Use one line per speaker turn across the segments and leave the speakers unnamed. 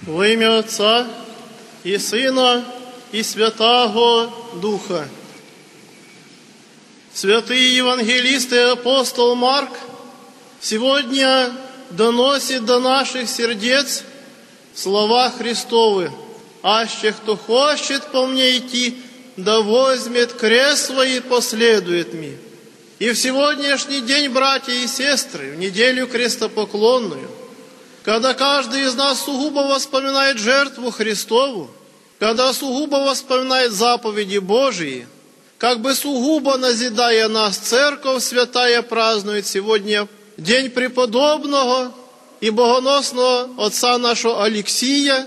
Во ім'я Отца и Сына и Святаго Духа. Святый евангелист и апостол Марк сегодня доносит до наших сердец слова Христовы: «Аще кто хочет по мне идти, да возьмет крест свой и последует мне». И в сегодняшний день, братья и сестры, в неделю крестопоклонную, когда каждый из нас сугубо воспоминает жертву Христову, когда сугубо воспоминает заповеди Божии, как бы сугубо назидая нас, Церковь Святая празднует сегодня день преподобного и богоносного отца нашего Алексия,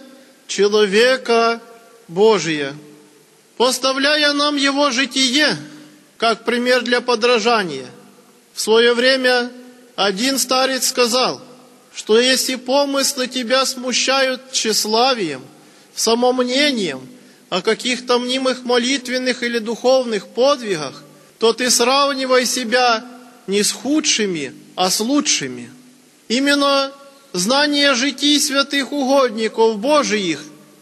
человека Божия, поставляя нам его житие как пример для подражания. В свое время один старец сказал, что если помыслы тебя смущают тщеславием, самомнением о каких-то мнимых молитвенных или духовных подвигах, то ты сравнивай себя не с худшими, а с лучшими. Именно знание житий святых угодников Божиих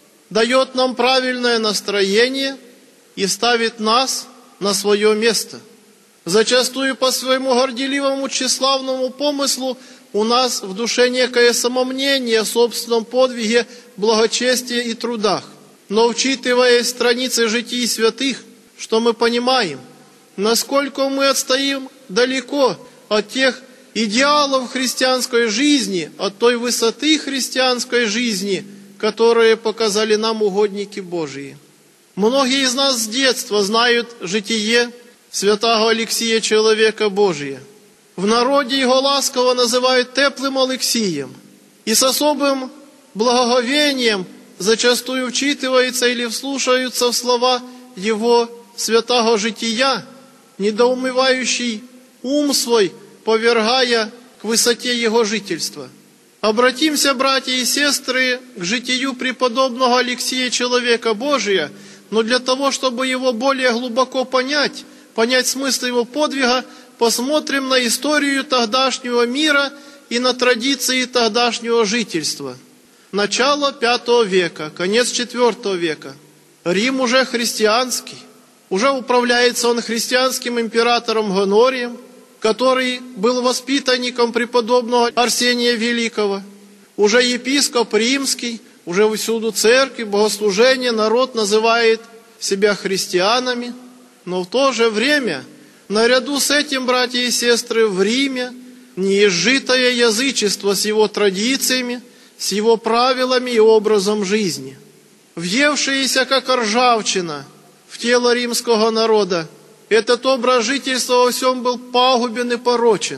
дает нам правильное настроение и ставит нас на свое место. Зачастую по своему горделивому тщеславному помыслу у нас в душе некое самомнение о собственном подвиге, благочестии и трудах. Но вчитывая страницы житий святых, что мы понимаем, насколько мы отстоим далеко от тех идеалов христианской жизни, от той высоты христианской жизни, которые показали нам угодники Божии. Многие из нас с детства знают житие святого Алексия, человека Божия. В народе его ласково называют теплым Алексием. И с особым благоговением зачастую вчитывается или вслушаются в слова его святого жития, недоумевающий ум свой повергая к высоте его жительства. Обратимся, братья и сестры, к житию преподобного Алексия, человека Божия, но для того, чтобы его более глубоко понять смысл его подвига, посмотрим на историю тогдашнего мира и на традиции тогдашнего жительства. Начало V века, конец IV века. Рим уже христианский. Уже управляется он христианским императором Гонорием, который был воспитанником преподобного Арсения Великого. Уже епископ римский, уже всюду церкви, богослужение, народ называет себя христианами. Но в то же время, наряду с этим, братья и сестры, в Риме неизжитое язычество с его традициями, с его правилами и образом жизни, въевшееся как ржавчина в тело римского народа, этот образ жительства во всем был пагубен и порочен.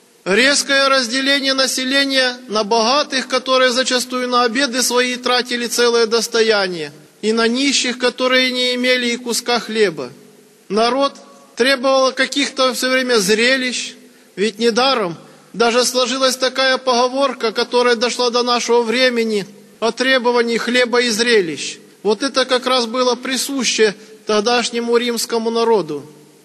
Резкое разделение населения на богатых, которые зачастую на обеды свои тратили целое достояние, и на нищих, которые не имели и куска хлеба. Народ требовал каких-то все время зрелищ, ведь недаром даже сложилась такая поговорка, которая дошла до нашего времени, о требовании хлеба и зрелищ. Вот это как раз было присуще тогдашнему римскому народу.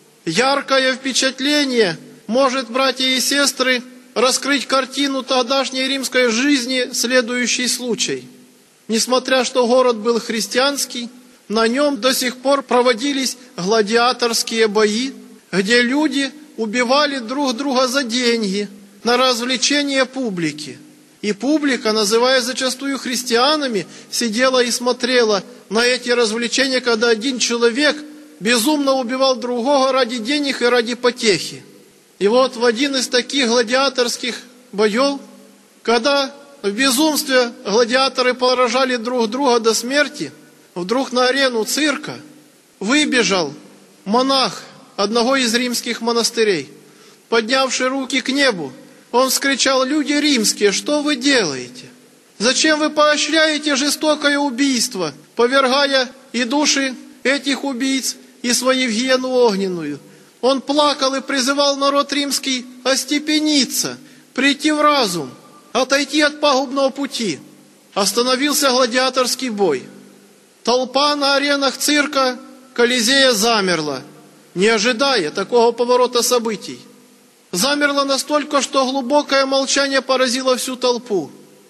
Яркое впечатление может, братья и сестры, раскрыть картину тогдашней римской жизни следующий случай. Несмотря что город был христианский, на нем до сих пор проводились гладиаторские бои, где люди убивали друг друга за деньги, на развлечение публики. И публика, называя зачастую христианами, сидела и смотрела на эти развлечения, когда один человек безумно убивал другого ради денег и ради потехи. И вот в один из таких гладиаторских боев, когда в безумстве гладиаторы поражали друг друга до смерти, вдруг на арену цирка выбежал монах одного из римских монастырей. Поднявший руки к небу, он вскричал: «Люди римские, что вы делаете? Зачем вы поощряете жестокое убийство, повергая и души этих убийц, и свои в гиену огненную?» Он плакал и призывал народ римский остепениться, прийти в разум, отойти от пагубного пути. Остановился гладиаторский бой. Толпа на аренах цирка Колизея замерла, не ожидая такого поворота событий. Замерла настолько, что глубокое молчание поразило всю толпу.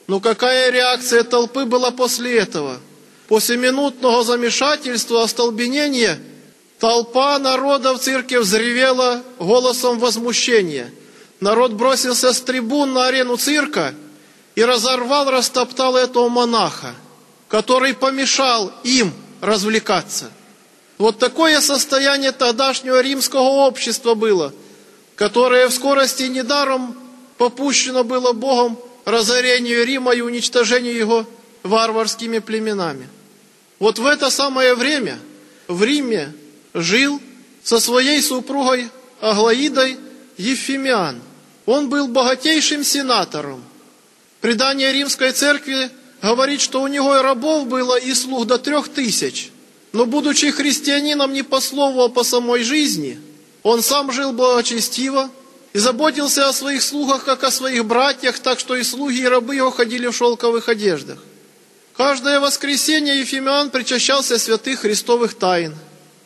Но какая реакция толпы была после этого? После минутного замешательства, остолбенения, толпа народа в церкви взревела голосом возмущения. Народ бросился с трибун на арену цирка и разорвал, растоптал этого монаха, который помешал им развлекаться. Вот такое состояние тогдашнего римского общества было, которое в скорости недаром попущено было Богом разорению Рима и уничтожению его варварскими племенами. Вот в это самое время в Риме жил со своей супругой Аглаидой Евфимиан. Он был богатейшим сенатором. Предание римской церкви говорит, что у него и рабов было, и слуг до 3000. Но, будучи христианином не по слову, а по самой жизни, он сам жил благочестиво и заботился о своих слугах, как о своих братьях, так что и слуги, и рабы его ходили в шелковых одеждах. Каждое воскресенье Евфимиан причащался святых христовых тайн.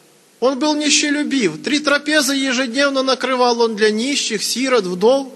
Он был нищелюбив. 3 трапезы ежедневно накрывал он для нищих, сирот, вдов,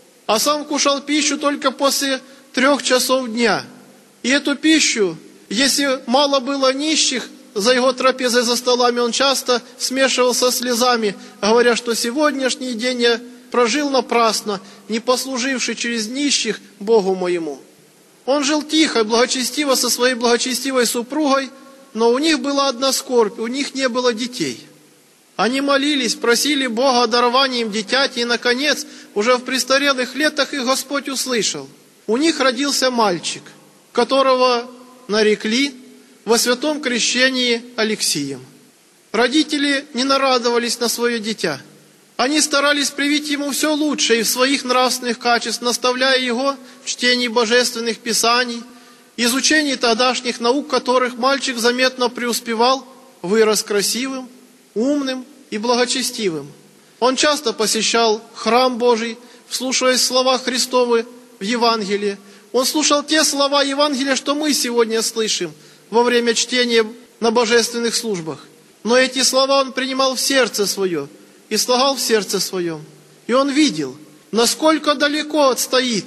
а сам кушал пищу только после 3 часов дня. И эту пищу, если мало было нищих, за его трапезой за столами он часто смешивался слезами, говоря, что сегодняшний день я прожил напрасно, не послуживший через нищих Богу моему. Он жил тихо и благочестиво со своей благочестивой супругой, но у них была одна скорбь, у них не было детей. Они молились, просили Бога о даровании им дитяти, и, наконец, уже в престарелых летах их Господь услышал. У них родился мальчик, которого нарекли во святом крещении Алексием. Родители не нарадовались на свое дитя. Они старались привить ему все лучшее из своих нравственных качеств, наставляя его в чтении божественных писаний, изучении тогдашних наук, которых мальчик заметно преуспевал, вырос красивым, умным и благочестивым. Он часто посещал храм Божий, вслушиваясь в слова Христовы в Евангелии. Он слушал те слова Евангелия, что мы сегодня слышим во время чтения на божественных службах. Но эти слова он принимал в сердце свое и слагал в сердце своем. И он видел, насколько далеко отстоит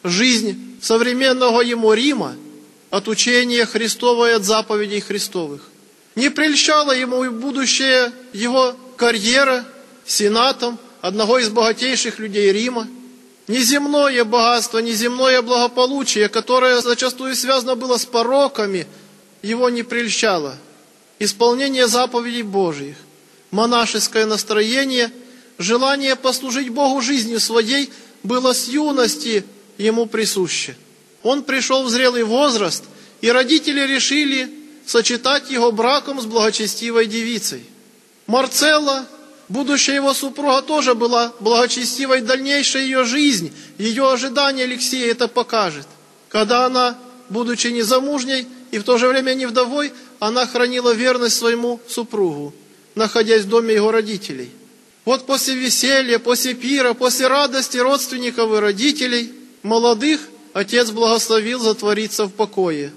жизнь современного ему Рима от учения Христова и от заповедей Христовых. Не прельщала ему и будущая его карьера сенатом одного из богатейших людей Рима. Неземное богатство, неземное благополучие, которое зачастую связано было с пороками, его не прельщало. Исполнение заповедей Божьих, монашеское настроение, желание послужить Богу жизнью своей было с юности ему присуще. Он пришел в зрелый возраст, и родители решили сочетать его браком с благочестивой девицей. Марцелла, будущая его супруга, тоже была благочестивой. Дальнейшая ее жизнь, ее ожидание Алексея это покажет. Когда она, будучи незамужней и в то же время не вдовой, она хранила верность своему супругу, находясь в доме его родителей. Вот после веселья, после пира, после радости родственников и родителей, молодых, отец благословил затвориться в покое.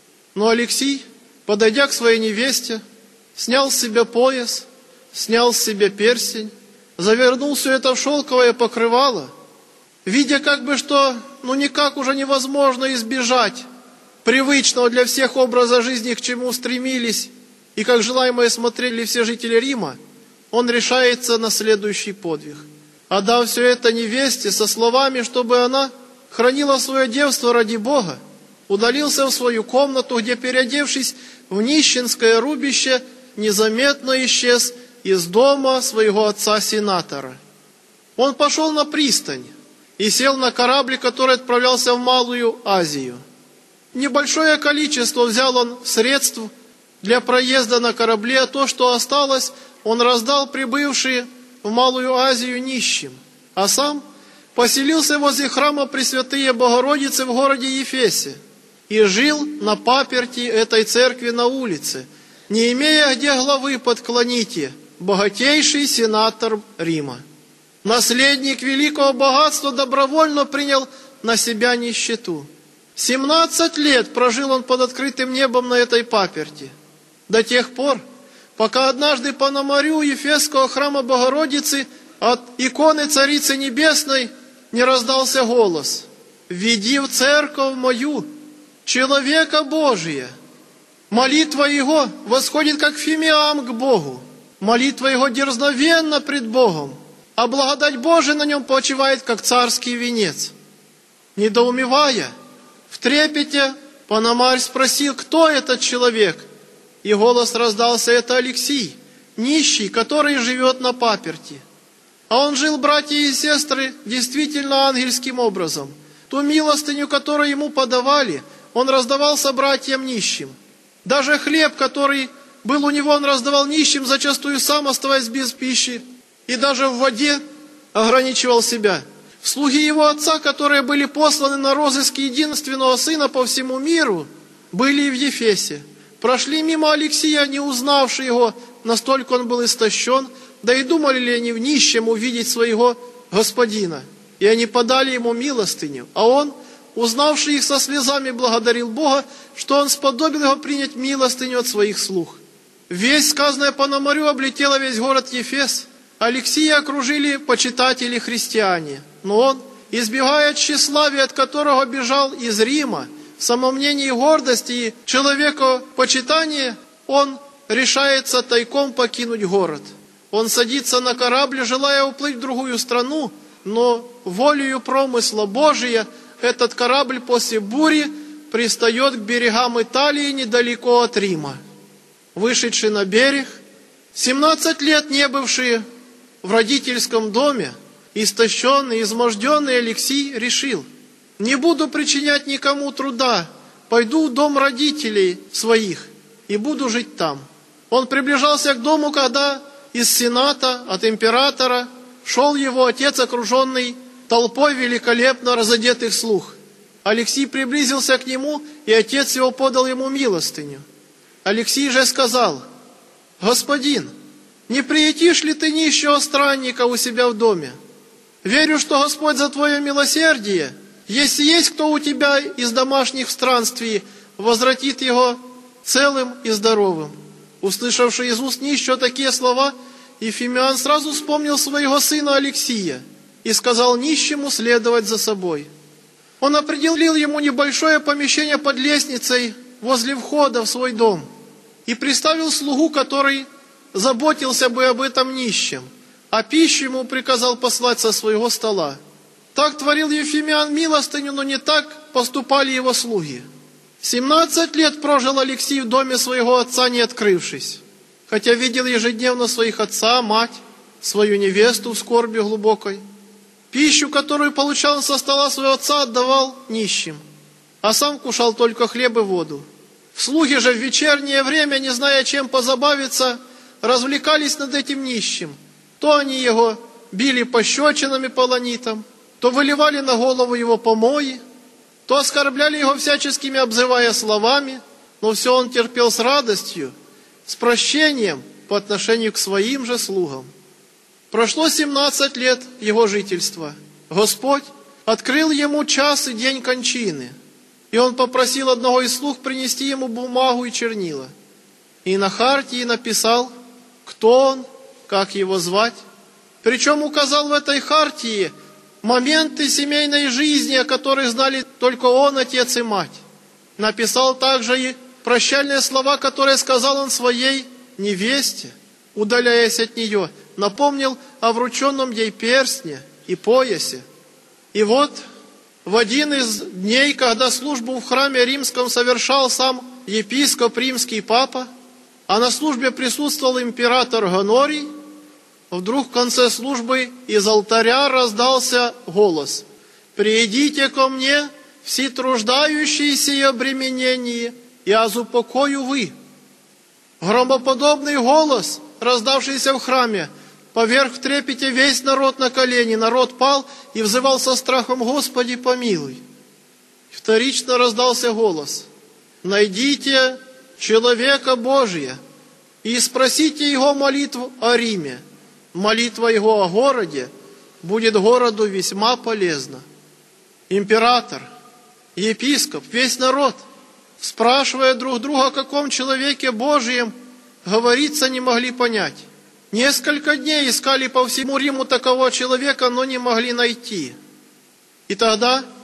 Но Алексий, подойдя к своей невесте, снял с себя пояс, снял с себя перстень, завернул все это в шелковое покрывало, видя как бы, что никак уже невозможно избежать привычного для всех образа жизни, к чему стремились, и как желаемое смотрели все жители Рима, он решается на следующий подвиг. Отдав все это невесте со словами, чтобы она хранила свое девство ради Бога, удалился в свою комнату, где, переодевшись в нищенское рубище, незаметно исчез из дома своего отца-сенатора. Он пошел на пристань и сел на корабль, который отправлялся в Малую Азию. Небольшое количество взял он средств для проезда на корабле, а то, что осталось, он раздал прибывшие в Малую Азию нищим, а сам поселился возле храма Пресвятые Богородицы в городе Ефесе и жил на паперти этой церкви на улице, не имея где главы подклоните, богатейший сенатор Рима. Наследник великого богатства добровольно принял на себя нищету. 17 лет прожил он под открытым небом на этой паперти, до тех пор, пока однажды по Пономарю Ефесского храма Богородицы от иконы Царицы Небесной не раздался голос: введи в церковь мою человека Божия. Молитва его восходит, как фимиам, к Богу. Молитва его дерзновенна пред Богом, а благодать Божия на нем почивает, как царский венец. Недоумевая, в трепете, Пономарь спросил, кто этот человек, и голос раздался: это Алексий, нищий, который живет на паперти. А он жил, братья и сестры, действительно ангельским образом. Ту милостыню, которую ему подавали, он раздавал собратьям нищим. Даже хлеб, который был у него, он раздавал нищим, зачастую сам оставаясь без пищи. И даже в воде ограничивал себя. Слуги его отца, которые были посланы на розыск единственного сына по всему миру, были и в Ефесе. Прошли мимо Алексия, не узнавши его, настолько он был истощен, да и думали ли они в нищем увидеть своего господина. И они подали ему милостыню, а он, узнавший их, со слезами благодарил Бога, что он сподобил его принять милостыню от своих слуг. Весть, сказанная Пономарю, облетела весь город Ефес. Алексия окружили почитатели христиане, но он, избегая тщеславия, от которого бежал из Рима, в самомнении и гордости и человекопочитания, он решается тайком покинуть город. Он садится на корабль, желая уплыть в другую страну, но волею промысла Божия этот корабль после бури пристает к берегам Италии недалеко от Рима. Вышедший на берег, 17 лет не бывший в родительском доме, истощенный, изможденный Алексий решил: не буду причинять никому труда, пойду в дом родителей своих и буду жить там. Он приближался к дому, когда из сената, от императора, шел его отец, окруженный толпой великолепно разодетых слуг. Алексий приблизился к нему, и отец его подал ему милостыню. Алексий же сказал: господин, не приютишь ли ты нищего странника у себя в доме? Верю, что Господь за твое милосердие, если есть кто у тебя из домашних странствий, возвратит его целым и здоровым. Услышавший из уст нищего такие слова, Ефимиан сразу вспомнил своего сына Алексия и сказал нищему следовать за собой. Он определил ему небольшое помещение под лестницей возле входа в свой дом и приставил слугу, который заботился бы об этом нищем, а пищу ему приказал послать со своего стола. Так творил Ефимиан милостыню, но не так поступали его слуги. 17 лет прожил Алексий в доме своего отца, не открывшись, хотя видел ежедневно своих отца, мать, свою невесту в скорби глубокой. Пищу, которую получал со стола своего отца, отдавал нищим, а сам кушал только хлеб и воду. Слуги же в вечернее время, не зная, чем позабавиться, развлекались над этим нищим. То они его били пощечинами полонитом, то выливали на голову его помои, то оскорбляли его всяческими обзывая словами, но все он терпел с радостью, с прощением по отношению к своим же слугам. Прошло 17 лет его жительства. Господь открыл ему час и день кончины, и он попросил одного из слуг принести ему бумагу и чернила. И на хартии написал, кто он, как его звать, причем указал в этой хартии моменты семейной жизни, о которых знали только он, отец и мать. Написал также и прощальные слова, которые сказал он своей невесте, удаляясь от нее, напомнил о врученном ей перстне и поясе. И вот в один из дней, когда службу в храме римском совершал сам епископ римский папа, а на службе присутствовал император Гонорий, вдруг в конце службы из алтаря раздался голос: «Придите ко мне, все труждающиеся и обремененные, и упокою вы». Громоподобный голос, раздавшийся в храме, поверг в трепете весь народ на колени. Народ пал и взывал со страхом: «Господи, помилуй». Вторично раздался голос: «Найдите человека Божия и спросите его молитву о Риме. Молитва его о городе будет городу весьма полезна». Император, епископ, весь народ, спрашивая друг друга, о каком человеке Божьем говорится, не могли понять. Несколько дней искали по всему Риму такого человека, но не могли найти. И тогда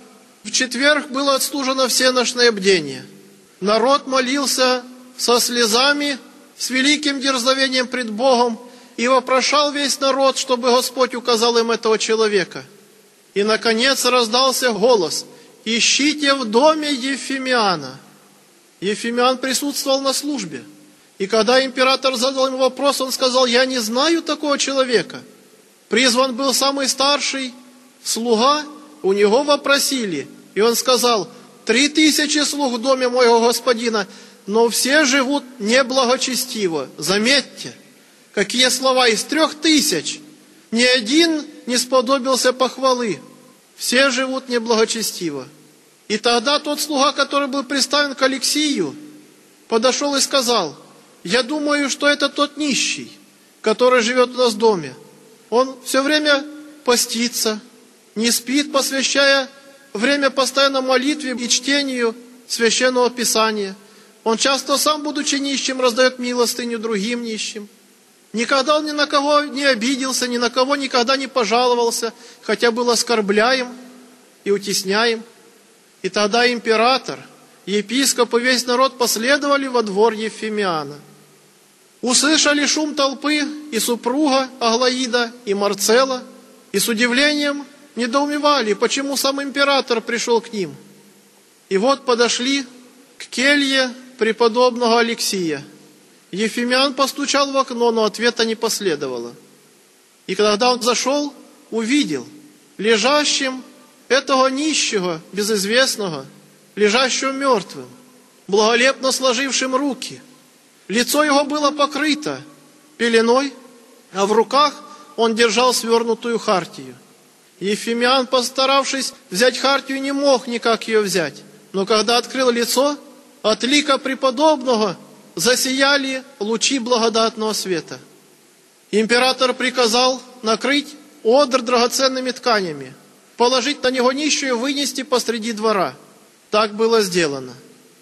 В четверг было отслужено всеношное бдение. Народ молился со слезами, с великим дерзновением пред Богом и вопрошал весь народ, чтобы Господь указал им этого человека. И, наконец, раздался голос: «Ищите в доме Ефимиана». Ефимиан присутствовал на службе. И когда император задал ему вопрос, он сказал: «Я не знаю такого человека». Призван был самый старший слуга, у него вопросили, и он сказал: 3000 слуг в доме моего господина, но все живут неблагочестиво. Заметьте, какие слова: из 3000 ни один не сподобился похвалы. Все живут неблагочестиво. И тогда тот слуга, который был приставлен к Алексию, подошел и сказал: «Я думаю, что это тот нищий, который живет у нас в доме. Он все время постится, не спит, посвящая время постоянно молитве и чтению Священного Писания. Он часто сам, будучи нищим, раздает милостыню другим нищим. Никогда он ни на кого не обиделся, ни на кого никогда не пожаловался, хотя был оскорбляем и утесняем». И тогда император, епископ и весь народ последовали во двор Ефимиана. Услышали шум толпы и супруга Аглаида, и Марцела, и с удивлением недоумевали, почему сам император пришел к ним. И вот подошли к келье преподобного Алексия. Ефимиан постучал в окно, но ответа не последовало. И когда он зашел, увидел лежащим этого нищего, безызвестного, лежащего мертвым, благолепно сложившим руки. Лицо его было покрыто пеленой, а в руках он держал свернутую хартию. Ефимиан, постаравшись взять хартию, не мог никак ее взять. Но когда открыл лицо, от лика преподобного засияли лучи благодатного света. Император приказал накрыть одр драгоценными тканями, положить на него нищую и вынести посреди двора. Так было сделано.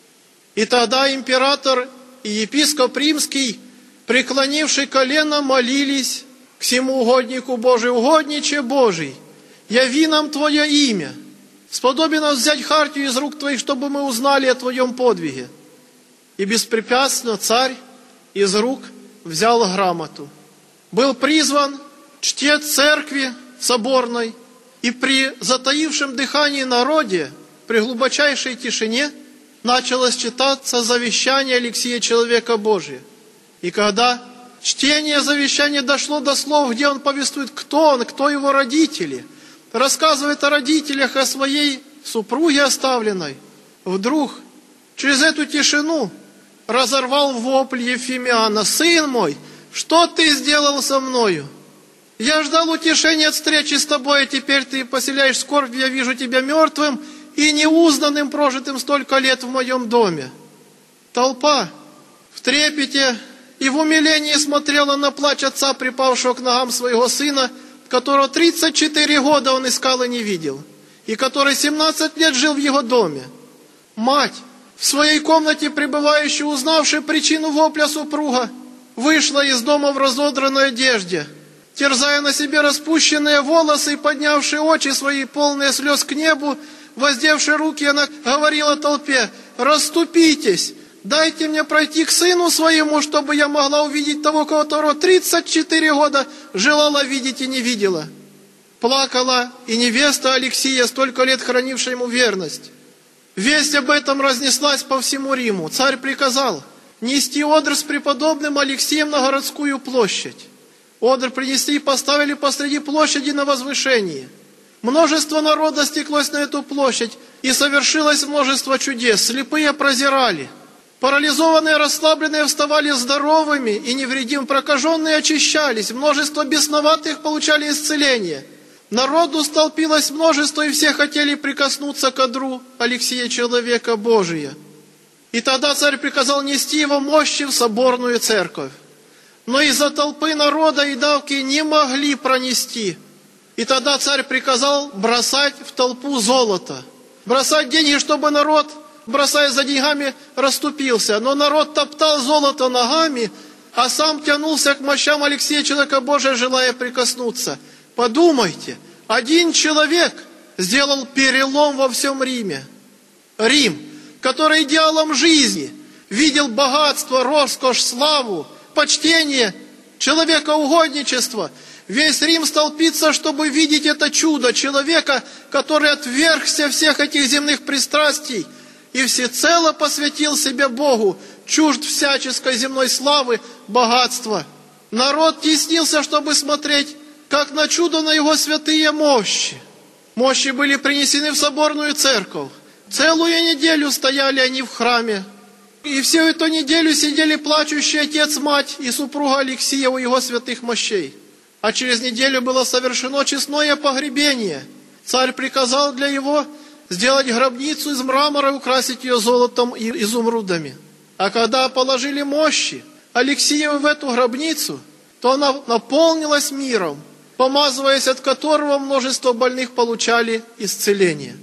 И тогда император и епископ римский, преклонивший колено, молились к всему угоднику Божий: «Угодниче Божий, яви нам Твое имя, сподоби нас взять хартию из рук Твоих, чтобы мы узнали о Твоем подвиге». И беспрепятственно царь из рук взял грамоту. Был призван чтец церкви соборной, и при затаившем дыхании народе, при глубочайшей тишине, началось читаться завещание Алексия, человека Божия. И когда чтение завещания дошло до слов, где он повествует, кто он, кто его родители, рассказывает о родителях, о своей супруге оставленной, вдруг через эту тишину разорвал вопль Ефимиана: «Сын мой, что ты сделал со мною? Я ждал утешения от встречи с тобой, а теперь ты поселяешь скорбь, я вижу тебя мертвым и неузнанным, прожитым столько лет в моем доме». Толпа в трепете и в умилении смотрела на плач отца, припавшего к ногам своего сына, которого 34 года он искал и не видел, и который 17 лет жил в его доме. Мать, в своей комнате пребывающая, узнавшая причину вопля супруга, вышла из дома в разодранной одежде, терзая на себе распущенные волосы и поднявшие очи свои, полные слез, к небу, воздевши руки, она говорила толпе: «Расступитесь, дайте мне пройти к сыну своему, чтобы я могла увидеть того, которого 34 года желала видеть и не видела». Плакала и невеста Алексия, столько лет хранившая ему верность. Весть об этом разнеслась по всему Риму. Царь приказал нести одр с преподобным Алексием на городскую площадь. Одр принесли и поставили посреди площади на возвышении. Множество народа стеклось на эту площадь, и совершилось множество чудес. Слепые прозирали, парализованные, расслабленные вставали здоровыми и невредимыми, прокаженные очищались, множество бесноватых получали исцеление. Народу столпилось множество, и все хотели прикоснуться к одру Алексия, человека Божия. И тогда царь приказал нести его мощи в соборную церковь. Но из-за толпы народа и давки не могли пронести. И тогда царь приказал бросать в толпу золото, бросать деньги, чтобы народ, бросая за деньгами, расступился. Но народ топтал золото ногами, а сам тянулся к мощам Алексия, человека Божия, желая прикоснуться. Подумайте, один человек сделал перелом во всем Риме. Рим, который идеалом жизни видел богатство, роскошь, славу, почтение, человекоугодничество. Весь Рим столпится, чтобы видеть это чудо человека, который отвергся всех этих земных пристрастий и всецело посвятил себя Богу, чужд всяческой земной славы, богатства. Народ теснился, чтобы смотреть, как на чудо на его святые мощи. Мощи были принесены в соборную церковь. Целую неделю стояли они в храме. И всю эту неделю сидели плачущий отец, мать и супруга Алексия у его святых мощей. А через неделю было совершено честное погребение. Царь приказал для его сделать гробницу из мрамора и украсить ее золотом и изумрудами. А когда положили мощи Алексееву в эту гробницу, то она наполнилась миром, помазываясь от которого множество больных получали исцеление.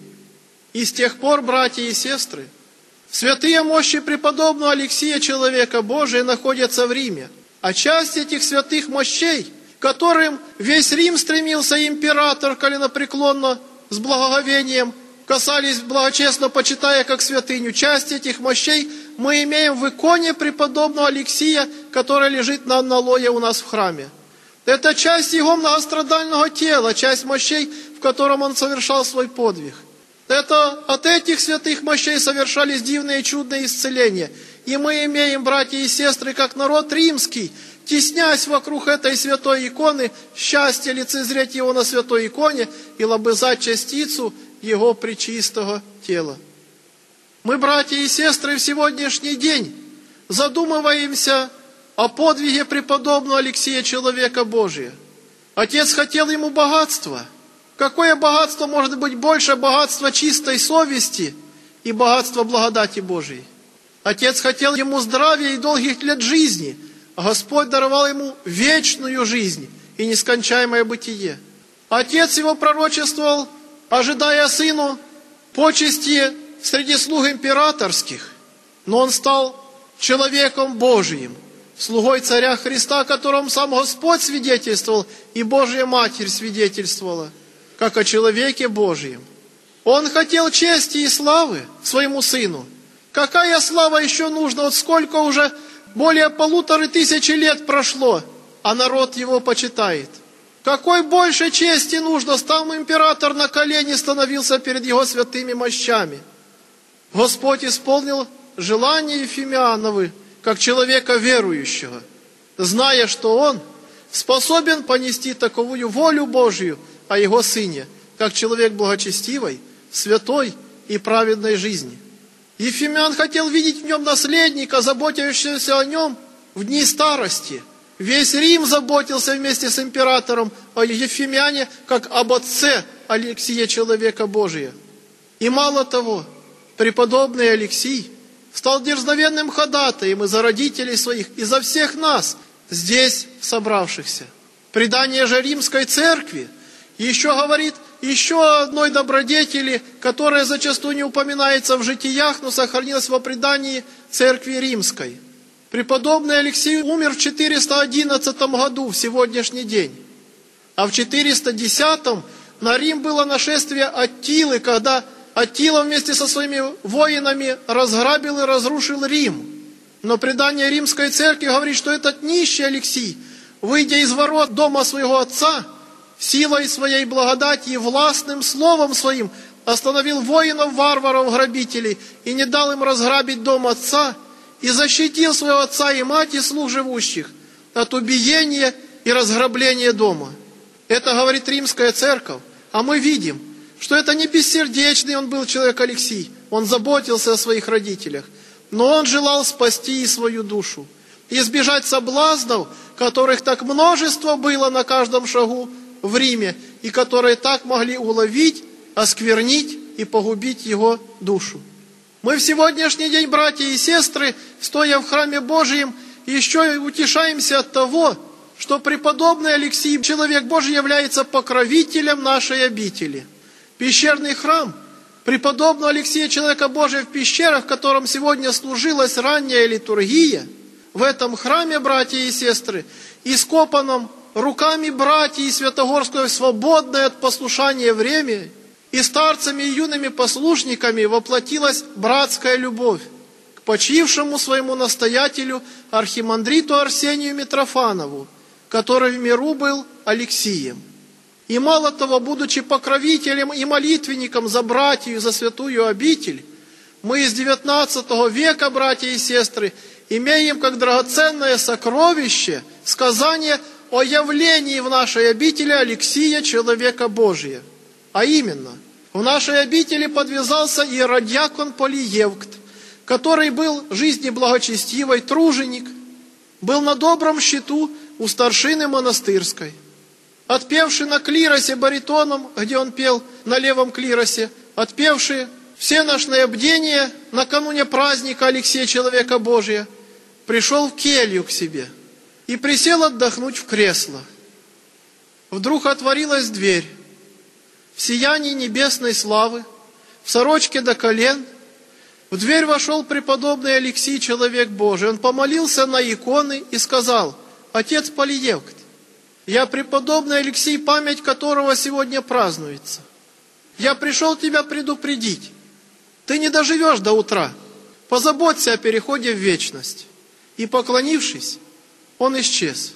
И с тех пор, братья и сестры, святые мощи преподобного Алексия, человека Божия, находятся в Риме. А часть этих святых мощей, к которым весь Рим стремился, император коленопреклонно, с благоговением, касались, благочестно почитая как святыню, часть этих мощей мы имеем в иконе преподобного Алексия, которая лежит на аналое у нас в храме. Это часть его многострадального тела, часть мощей, в котором он совершал свой подвиг. Это от этих святых мощей совершались дивные чудные исцеления. И мы имеем, братья и сестры, как народ римский, теснясь вокруг этой святой иконы, счастье лицезреть его на святой иконе и лобызать частицу его пречистого тела. Мы, братья и сестры, в сегодняшний день задумываемся о подвиге преподобного Алексия, человека Божия. Отец хотел ему богатства. Какое богатство может быть больше богатства чистой совести и богатства благодати Божией? Отец хотел ему здравия и долгих лет жизни, а Господь даровал ему вечную жизнь и нескончаемое бытие. Отец его пророчествовал, ожидая сыну почести среди слуг императорских, но он стал человеком Божиим, слугой царя Христа, о котором сам Господь свидетельствовал, и Божья Матерь свидетельствовала, как о человеке Божьем. Он хотел чести и славы своему сыну. Какая слава еще нужна? Вот сколько уже, более 1500 лет прошло, а народ его почитает. Какой больше чести нужно? Сам император на колени становился перед его святыми мощами. Господь исполнил желание Ефимиановы, как человека верующего, зная, что он способен понести таковую волю Божию о его сыне, как человек благочестивой, святой и праведной жизни. Ефимиан хотел видеть в нем наследника, заботящегося о нем в дни старости. Весь Рим заботился вместе с императором о Ефимиане, как об отце Алексия, человека Божия. И мало того, преподобный Алексий стал дерзновенным ходатаем и за родителей своих, и за всех нас, здесь собравшихся. Предание же Римской Церкви еще говорит еще о одной добродетели, которая зачастую не упоминается в житиях, но сохранилась во предании Церкви Римской. Преподобный Алексий умер в 411 году, в сегодняшний день. А в 410 на Рим было нашествие Аттилы, когда Аттила вместе со своими воинами разграбил и разрушил Рим. Но предание Римской Церкви говорит, что этот нищий Алексий, выйдя из ворот дома своего отца, силой своей благодати и властным словом своим остановил воинов-варваров-грабителей и не дал им разграбить дом отца, и защитил своего отца и мать и слуг живущих от убиения и разграбления дома. Это говорит Римская Церковь. А мы видим, что это не бессердечный он был человек Алексий. Он заботился о своих родителях. Но он желал спасти и свою душу. Избежать соблазнов, которых так множество было на каждом шагу в Риме, и которые так могли уловить, осквернить и погубить его душу. Мы в сегодняшний день, братья и сестры, стоя в храме Божьем, еще и утешаемся от того, что преподобный Алексий, человек Божий, является покровителем нашей обители. Пещерный храм преподобного Алексия, человека Божия, в пещерах, в котором сегодня служилась ранняя литургия, в этом храме, братья и сестры, ископанном руками братьев Святогорского, свободное от послушания время, И старцами и юными послушниками воплотилась братская любовь к почившему своему настоятелю архимандриту Арсению Митрофанову, который в миру был Алексием. И мало того, будучи покровителем и молитвенником за братью, за святую обитель, мы из XIX века, братья и сестры, имеем как драгоценное сокровище сказание о явлении в нашей обители Алексия, человека Божия. А именно, в нашей обители подвязался иеродьякон Полиевкт, который был жизни благочестивой, труженик, был на добром счету у старшины монастырской. Отпевший на клиросе баритоном, где он пел на левом клиросе, отпевший всеношное бдение накануне праздника Алексея, человека Божия, пришел в келью к себе и присел отдохнуть в кресло. Вдруг отворилась дверь. В сиянии небесной славы, в сорочке до колен, в дверь вошел преподобный Алексий, человек Божий. Он помолился на иконы и сказал: «Отец Полиевкт, я преподобный Алексий, память которого сегодня празднуется. Я пришел тебя предупредить. Ты не доживешь до утра. Позаботься о переходе в вечность». И, поклонившись, он исчез.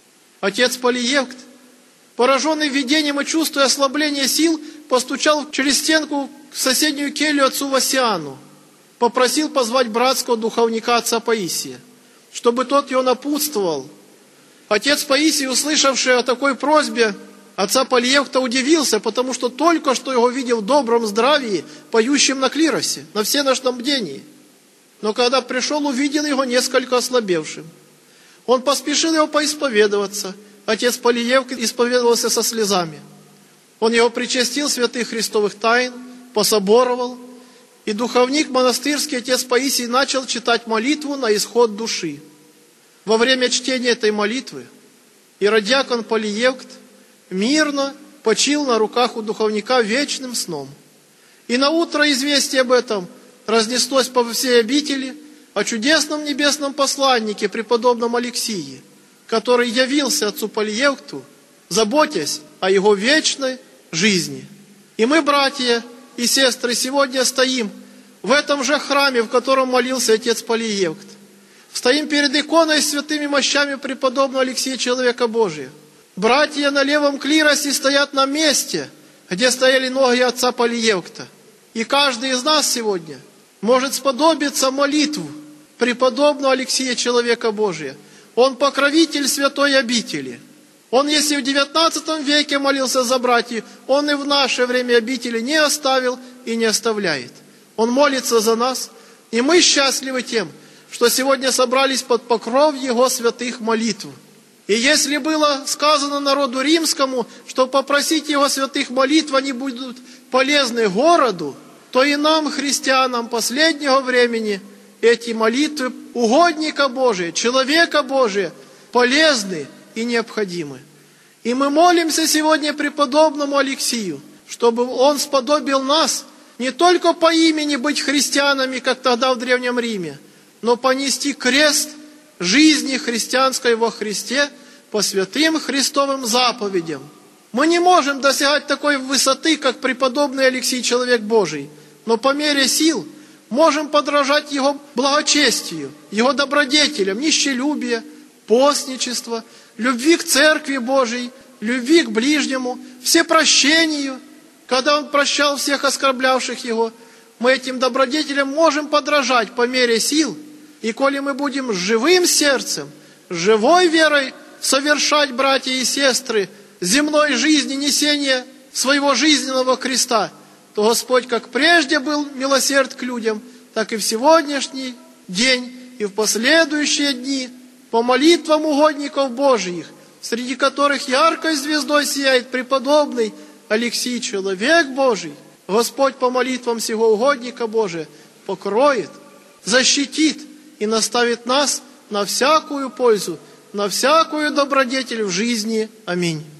Отец Полиевкт, пораженный видением и чувствуя ослабление сил, постучал через стенку в соседнюю келью отцу Васиану, попросил позвать братского духовника отца Паисия, чтобы тот его напутствовал. Отец Паисий, услышавший о такой просьбе отца Полиевкта, удивился, потому что только что его видел в добром здравии, поющим на клиросе, на всеношном бдении. Но когда пришел, увидел его несколько ослабевшим. Он поспешил его поисповедоваться. Отец Полиевкт исповедовался со слезами. Он его причастил святых христовых тайн, пособоровал, и духовник монастырский отец Паисий начал читать молитву на исход души. Во время чтения этой молитвы иеродьякон Полиевкт мирно почил на руках у духовника вечным сном. И наутро известие об этом разнеслось по всей обители о чудесном небесном посланнике, преподобном Алексии, который явился отцу Полиевкту, заботясь о его вечной жизни. И мы, братья и сестры, сегодня стоим в этом же храме, в котором молился отец Полиевкт. Стоим перед иконой с святыми мощами преподобного Алексия, человека Божия. Братья на левом клиросе стоят на месте, где стояли ноги отца Полиевкта. И каждый из нас сегодня может сподобиться молитву преподобного Алексия, человека Божия. Он покровитель святой обители. Он, если в XIX веке молился за братьев, он и в наше время обители не оставил и не оставляет. Он молится за нас, и мы счастливы тем, что сегодня собрались под покров Его святых молитв. И если было сказано народу римскому, что попросить Его святых молитв, они будут полезны городу, то и нам, христианам последнего времени, эти молитвы угодника Божия, человека Божия, полезны и необходимы. И мы молимся сегодня преподобному Алексию, чтобы он сподобил нас не только по имени быть христианами, как тогда в Древнем Риме, но понести крест жизни христианской во Христе по святым Христовым заповедям. Мы не можем достигать такой высоты, как преподобный Алексий, человек Божий, но по мере сил можем подражать его благочестию, его добродетелям, нищелюбия, постничества, любви к Церкви Божией, любви к ближнему, всепрощению, когда он прощал всех оскорблявших его. Мы этим добродетелям можем подражать по мере сил, и коли мы будем с живым сердцем, живой верой совершать, братья и сестры, земной жизни, несение своего жизненного креста, то Господь как прежде был милосерд к людям, так и в сегодняшний день и в последующие дни по молитвам угодников Божиих, среди которых яркой звездой сияет преподобный Алексий, человек Божий, Господь по молитвам сего угодника Божия покроет, защитит и наставит нас на всякую пользу, на всякую добродетель в жизни. Аминь.